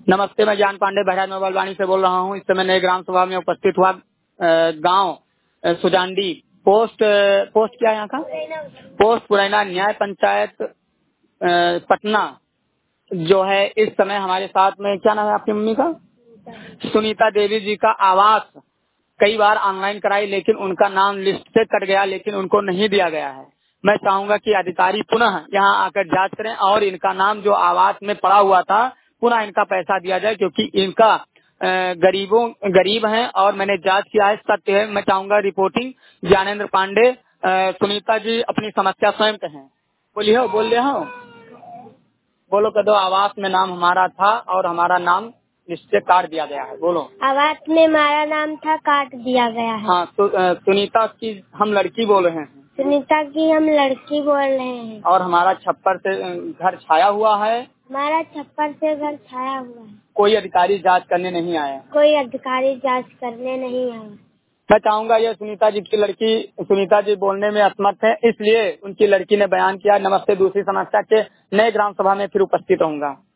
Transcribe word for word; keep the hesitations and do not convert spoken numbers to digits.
नमस्ते, मैं ज्ञान पांडे बहराज मोबाइलवाणी से बोल रहा हूँ। इस समय नए ग्राम सभा में उपस्थित हुआ गांव सुजानडी पोस्ट पोस्ट क्या है यहाँ का पोस्ट पुरैना न्याय पंचायत अ, पटना जो है। इस समय हमारे साथ में क्या नाम है आपकी मम्मी का? सुनीता देवी जी का आवास कई बार ऑनलाइन कराई लेकिन उनका नाम लिस्ट से कट गया, लेकिन उनको नहीं दिया गया है। मैं चाहूंगा कि अधिकारी पुनः यहाँ आकर जांच करें और इनका नाम जो आवास में पड़ा हुआ था पुनः इनका पैसा दिया जाए, क्योंकि इनका अ, गरीबों गरीब हैं और मैंने जांच किया है, सत्य है। मैं चाहूंगा रिपोर्टिंग ज्ञानेंद्र पांडे। अ, सुनीता जी अपनी समस्या स्वयं कहें। बोलिए हो बोल रहे हो बोलो कदो आवास में नाम हमारा था और हमारा नाम निश्चय काट दिया गया है। बोलो आवास में हमारा नाम था, काट दिया गया है। हाँ तो अ, सुनीता की हम लड़की बोल रहे हैं। सुनीता की हम लड़की बोल रहे हैं। और हमारा छप्पर से अ, घर छाया हुआ है। हमारा छप्पर से घर छाया हुआ है। कोई अधिकारी जांच करने नहीं आया। कोई अधिकारी जांच करने नहीं आया। मैं चाहूंगा ये सुनीता जी की लड़की सुनीता जी बोलने में असमर्थ है, इसलिए उनकी लड़की ने बयान किया। नमस्ते, दूसरी समस्या के नए ग्राम सभा में फिर उपस्थित होऊंगा।